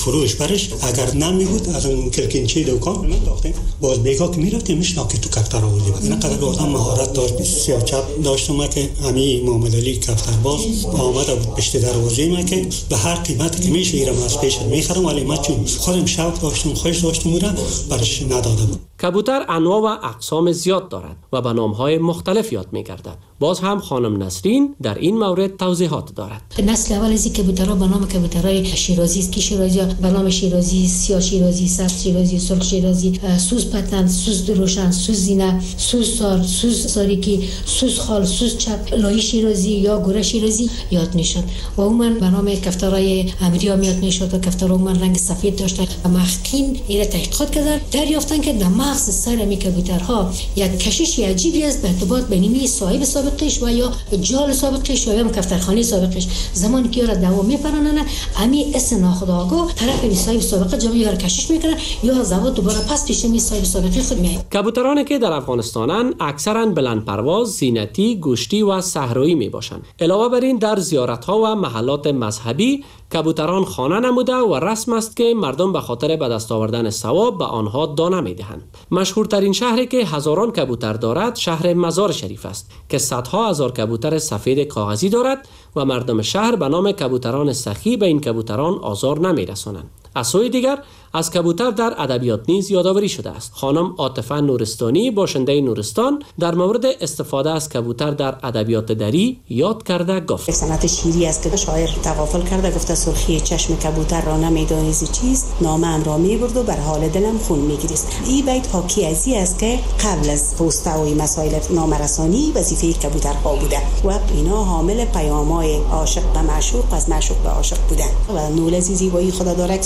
فروش برش اگر نمیبود از اون کلکینچی دکان من داختیم باز بیگا که میرفت میشنا که تو کفتر آوردی بود. اینقدر آدم مهارت داشت. سیاه چپ داشتم که همین محمد علی کفتر باز آمده بود پشت دروازه ما که به هر قیمتی که میشه ایرم از پیش میخرم، ولی من چون خودم شوق داشتم خوش داشتم اون برش نداده بود. کبوتر انواع و اقسام زیاد دارد و به نام‌های مختلف یاد می‌گردد. باز هم خانم نسرین در این مورد توضیحات دارد. نسل اول از کبوترها به نام کبوترهای شیرازی است که شیرازی به نام شیرازی، سیاه شیرازی، سبز شیرازی، سرخ شیرازی، سوز پتن، سوز دروشن، سوز زینه، سوز سار، سوز ساریکی، سوز خال، سوز چپ، لای شیرازی یا گوره شیرازی یاد میشد. و عموما به نام کفترهای امریا میاد میشد و کفترها عموما رنگ سفید داشتند. محققین این تحقیقات کردند دریافتند که در مغز سر می کبوترها یک کشش عجیبی است به ارتباط بین صاحب سابقش و یا جال سابقش یا کفترخانه سابقش. زمانی که یارا دوام میپرانن امی اسم ناخودآگاه طرف می صاحب سابقه جمع یارا کشش میکنن یا زواد دوباره پس پیش می صاحب سابقه خود میاد. کبوترانی که در افغانستانن اکثرا بلند پرواز، زینتی، گوشتی و صحرایی می باشند. علاوه بر این در زیارت‌ها و محلات مذهبی کبوتران خانه نموده و رسم است که مردم به خاطر به دست آوردن ثواب به آنها دانه می‌دهند. مشهورترین شهری که هزاران کبوتر دارد شهر مزار شریف است که صدها هزار کبوتر سفید کاغذی دارد و مردم شهر به نام کبوتران سخی به این کبوتران آزار نمی‌رسانند. از سوی دیگر از کبوتر در ادبیات نیز یادآوری شده است. خانم عاطفه نورستانی باشنده نورستان در مورد استفاده از کبوتر در ادبیات دری یاد کرده گفت: سنت شیری است که شاعر تغافل کرده گفته سرخی چشم کبوتر را نمیدانی چیست، نامه ام را میبرد و بر حال دلم خون میگریست. این بیت حاکی از این است که قبل از پوسته و مسائل نامرسانی وظیفه کبوترها بوده و اینا حامل پیام‌های عاشق به معشوق از معشوق به عاشق بودن و نول زیبایی خدا داره.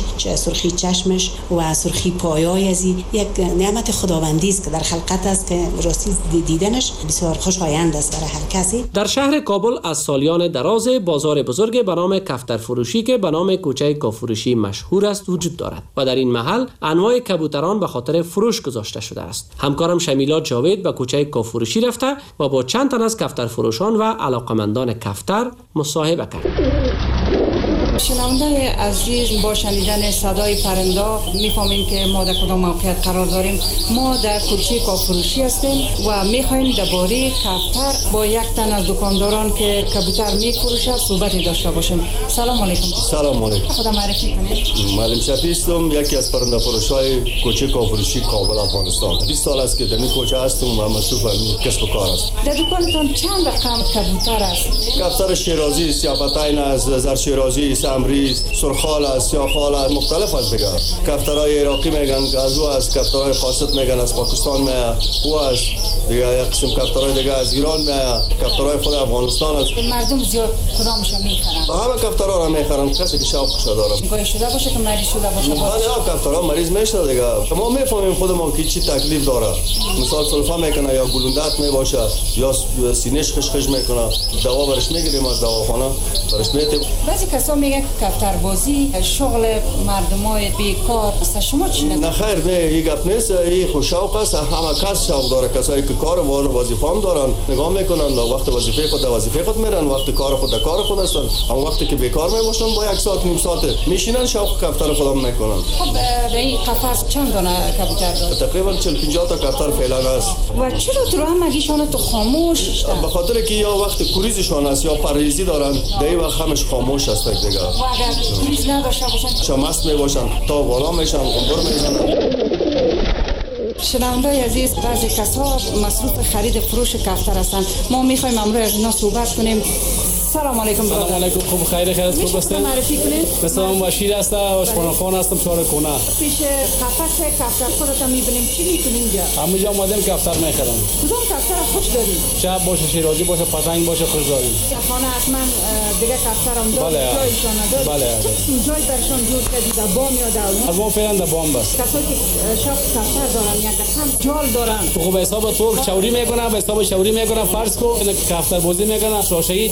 سرخی چشمش و سرخی پایای از یک نعمت خداوندی است که در خلقت است که راستی دیدنش بسیار خوشایند است برای هر کسی. در شهر کابل از سالیان دراز بازار بزرگ به نام کفتر فروشی که به نام کوچه کافروشی مشهور است وجود دارد و در این محل انواع کبوتران به خاطر فروش گذاشته شده است. همکارم شمیلا جاوید به کوچه کافروشی رفته و با چند تن از کفتر فروشان و علاقمندان کفتر مصاحبه کرد. شنونده عزیز، با شنیدن صدای پرنده میفهمیم که ما در کدام موقعیت قرار داریم. ما در کوچه کافروشی هستیم و میخوایم درباره کفتر با یک تن از دکانداران که کبوتر میفروشند صحبت داشته باشیم. سلام علیکم. سلام علیکم. خدا معرفی کنید. معلم شفیع هستم، یکی از پرنده فروشای کوچه کافروشی کابل افغانستان. 20 سال است که در این کوچه هستم و مصروف به کسب و کار هستم. در دکانتان چند رقم کبوتر است؟ کفتر شیرازی، سیاپتاین از زر شیرازی، سمریز، سرخال است، سیاه‌خال است، مختلف است دیگه. کفترهای عراقی میگن گازو است، کفترهای قاصد میگن از پاکستان میاد، او است دیگه. یک قسم کفترهای دیگه از ایران میاد، کفترهای خود افغانستان است. مردم زیاد کدامش میخرن؟ همه کفترها را میخرن، کسی که شوقش داره. گاهی شده باشه که مریض شده باشه. نه، کفترها مریض میشه دیگه. ما میفهمیم خودمون که چی تکلیف داره. مثال سلفا میکنه یا گلوندت میباشه یا سینه‌اش خشخش میکنه، دوا برش میگیریم از دواخانه برش میتیم. بعضی کسا میگن کفتر بازی شغل مردمای بیکار است. شما چی نه خیر، نه این گپ نیست. این خوش شوق است. همه کس شوق داره. کسایی که کار و وظیفه هم دارن نگاه میکنن، وقت وظیفه خود در وظیفه خود میرن، وقت کار خود در کار خود هستن. اما وقتی که بیکار میباشن با یک ساعت نیم ساعت میشینن شوق کفتر خودم میکنن. خب در این قفس چند دانه کبوتر داره؟ تقریبا 40-50 تا کفتر فعلا است. و چرا تو هم مگیشان تو خاموش؟ به خاطر که یا وقت کوریزشان است یا پرهیزی دارن، در این وقت همش خاموش است دیگه. و اگر کوریز نداشته باشن شمست میباشن تا بالا میشن، عمر میزنن. شنونده عزیز، بعضی کسا مصروف خرید فروش کفتر هستند. ما میخوایم امروز از اینا صحبت کنیم. سلام علیکم. سلام علیکم. خوب خیر خیرت خوب هستین؟ معرفی کنید. مثلا بشیر هستم، آشپزخانه خان هستم، شهر کنه. پیش قفس کفتر خودت میبینیم چی میکنیم اینجا؟ همونجا اومدیم کفتر میخرم. کدوم کفتر خوش داریم؟ چه باشه، شیرازی باشه، پتنگ باشه، خوش داریم. خانه حتما دیگه کفتر هم داره. بله. جایشان نداره. بله. چه جای برشان جور کردید؟ در بام یا در اون؟ البته فعلا در بام بس. کسایی که شاپ کفتر دارن یا هم جال دارن. تو به حساب تو چوری میکنه، به حساب چوری میکنه، فرض کو کفتر بازی میکنه، شاشهید میزنن،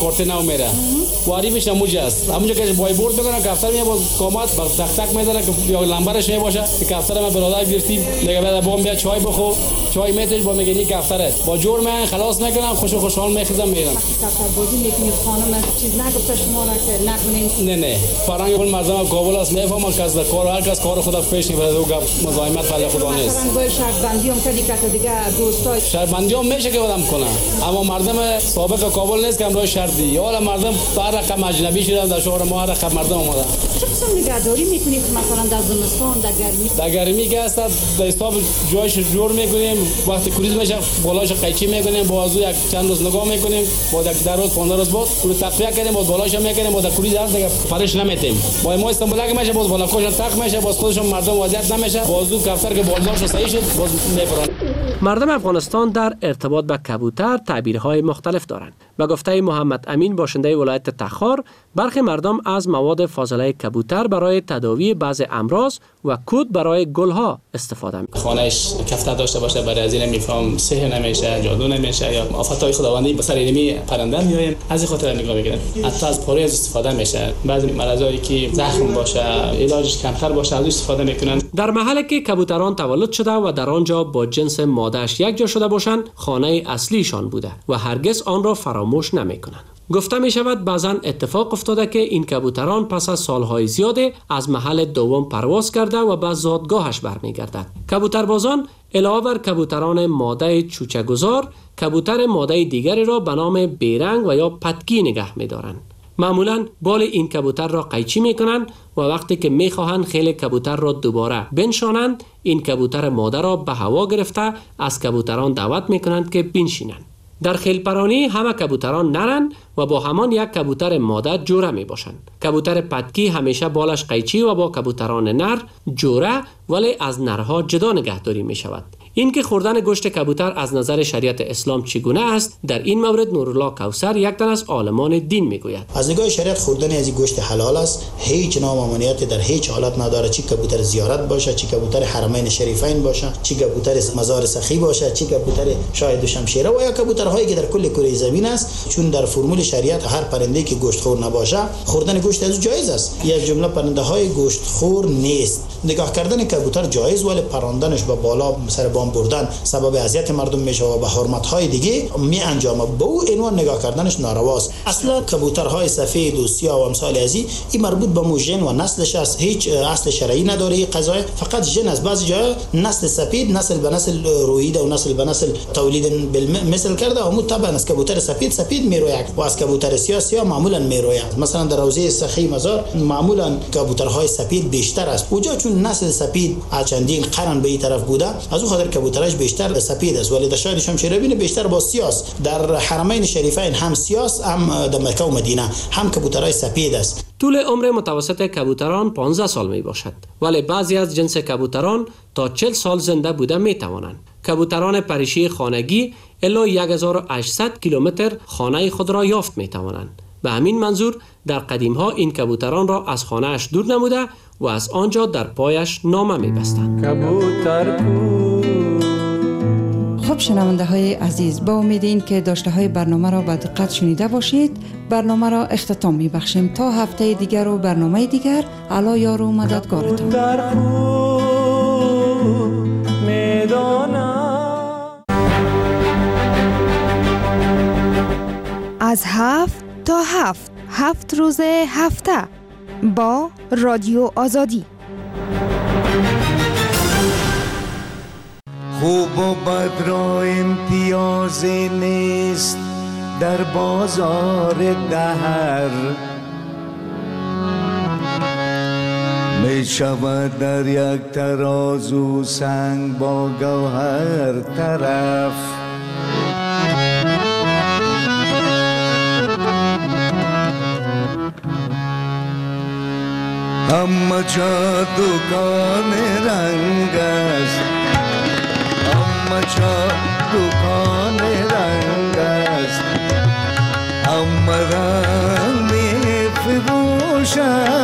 کارت نو میره واریمش نموجه است همونجا که بای برد بکنن کفتر میاد با کامات با تک تک میزنه که یا لمبرش میباشه که کفتر ما برادر گرفتیم دیگه بعد بام بیا چای بخور چای میتونی با میگنی کفتره با جور من خلاص میکنم خوشحال میخزم میرم کفتر بازی میکنید خانم چیز نگفته شما را که نکنین نه فرنگ اون مردم کابل است میفهمم که از کار هر کس کار خود پیش میبره و مزاحمت پیدا خدا نیست مثلا باید شرط بندی هم کردی که دیگه دوستای شرط بندی هم میشه که آدم کنه اما مردم سابق کابل نیست که امروز شرطی یا حالا مردم بر رقم اجنبی شدن در شهر ما رقم مردم اومدن چه قسم نگهداری میکنید مثلا در زمستان در گرمی که است در حساب جایش جور میکنیم وقتی کریز میشه بالاش قیچی میکنیم بازو یک چند روز نگاه میکنیم با یک در روز 15 روز بعد رو تقویه کردیم باز بالاش میکنیم با کریز هست دیگه فرش نمیتیم با ما استانبول که میشه باز بالا کوش تق میشه باز خودشون مردم وضعیت نمیشه بازو کفتر که بالدارش صحیح شد باز میپرن. مردم افغانستان در ارتباط به کبوتر تعبیرهای مختلف دارند. به گفته محمد امین باشنده ولایت تخار، برخی مردم از مواد فاضله کبوتر برای تداوی بعض امراض و کود برای گلها استفاده می‌کنند. خانه‌اش کفتر داشته باشه برای از این میفهم سحر نمیشه، جادو نمیشه یا آفت‌های خداوندی به سر اینمی پرنده میایم از این خاطر نگاه میکنن. حتی از پاره استفاده میشه. بعضی مرضایی که زخم باشه، علاجش کمتر باشه از استفاده میکنن. در محلی که کبوتران تولد شده و در آنجا با جنس ماده‌اش یک جا شده باشند، خانه اصلیشان بوده و هرگز آن را فراموش نمی‌کنند. گفته می شود بعضن اتفاق افتاده که این کبوتران پس از سالهای زیاده از محل دوم پرواز کرده و به زادگاهش برمیگردد. کبوتربازان علاوه بر کبوتران ماده چوچه‌گذار، کبوتر ماده دیگری را به نام بیرنگ و یا پتکی نگه می دارند. معمولاً بال این کبوتر را قیچی می کنند و وقتی که می خواهند خیل کبوتر را دوباره بنشانند، این کبوتر ماده را به هوا گرفته از کبوتران دعوت می کنند که بنشینند. در خیلپرانی همه کبوتران نرن و با همان یک کبوتر ماده جوره می باشند. کبوتر پتکی همیشه بالش قیچی و با کبوتران نر جوره ولی از نرها جدا نگهداری می شود. این که خوردن گوشت کبوتر از نظر شریعت اسلام چگونه است، در این مورد نورالله کوثر یک تن از عالمان دین میگوید. از نگاه شریعت خوردن از این گوشت حلال است، هیچ ناممانعتی در هیچ حالت نداره، چه کبوتر زیارت باشه، چه کبوتر حرمین شریفین باشه، چه کبوتر مزار سخی باشه، چه کبوتر شاه دوشمشیره و یا کبوترهایی که در کل کره زمین است، چون در فرمول شریعت هر پرنده که گوشت خور نباشه خوردن گوشت از جایز است. یک جمله پرنده های گوشت خور نیست. نگاه کردن کبوتر جایز ولی پراندنش به بالا سر بام بردن سبب اذیت مردم میشه و به حرمت‌های دیگه می انجامه. به او عنوان نگاه کردنش نارواست. اصلا کبوترهای سفید و سیاه و امثال ازی این مربوط به موژن و نسلش است، هیچ اصل شرعی نداره این قضیه، فقط ژن از بعضی جای نسل سفید نسل به نسل رویده و نسل به نسل تولید بالمثل کرده و طبعا از کبوتر سفید میروید و از کبوتر سیاه معمولا میروید. مثلا در روزه سخی مزار معمولا کبوترهای سفید بیشتر است. اونجا چون نسل سفید از چندین قرن به این طرف بوده از اون خاطر کبوترش بیشتر سفید است، ولی در شاید شمشیره بینه بیشتر با سیاست. در حرمین شریفین هم سیاست، هم در مکه و مدینه هم کبوترهای سفید است. طول عمر متوسط کبوتران 15 سال می باشد، ولی بعضی از جنس کبوتران تا 40 سال زنده بوده می توانند. کبوتران پریشی خانگی الی 1800 کیلومتر خانه خود را یافت می توانند. به همین منظور در قدیم ها این کبوتران را از خانه اش دور نموده و از آنجا در پایش نامه می بستند. خب شنونده های عزیز، با امید این که داشته های برنامه را به دقت شنیده باشید، برنامه را اختتام می بخشیم تا هفته دیگر و برنامه دیگر. علا یار و مددگارتان. از 7 تا 7 روز هفته با رادیو آزادی. خوب و بد را امتیازی نیست در بازار دهر، می شود در یک ترازو سنگ با گوهر طرف. همه جا دکان رنگ است، همه جا دکان رنگ است، همه رنگ می فروشد،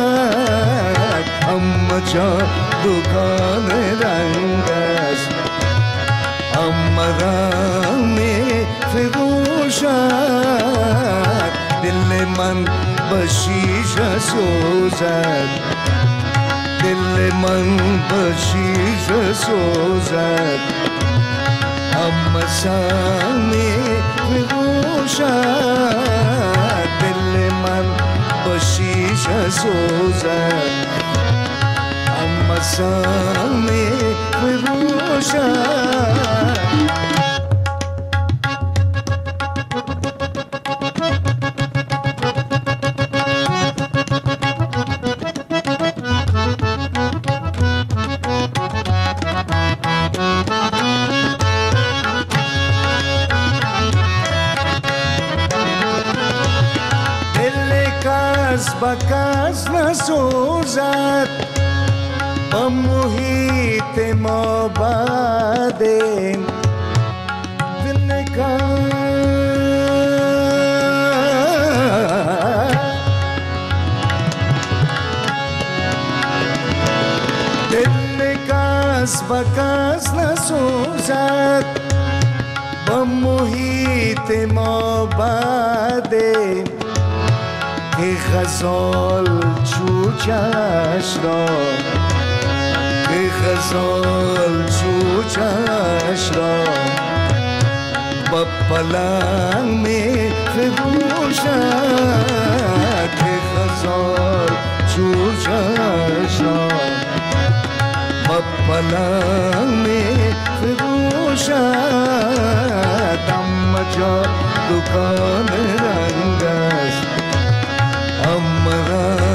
همه جا دکان رنگ است، همه رنگ می فروشد. دل من به شیشه سوزد دل من به شیشه سوزد اما سمی بگوشد دل من به شیشه سوزد اما سمی بگوشد بکس نسوزد با محیط ما بعدیم دل کس بکس نسوزد با محیط ما بعدیم که غزال چوچش را که غزال چوچش را با پلنگ می فروشد که غزال چوچش را با پلنگ می فروشد اما جا دکان رنگ است Amara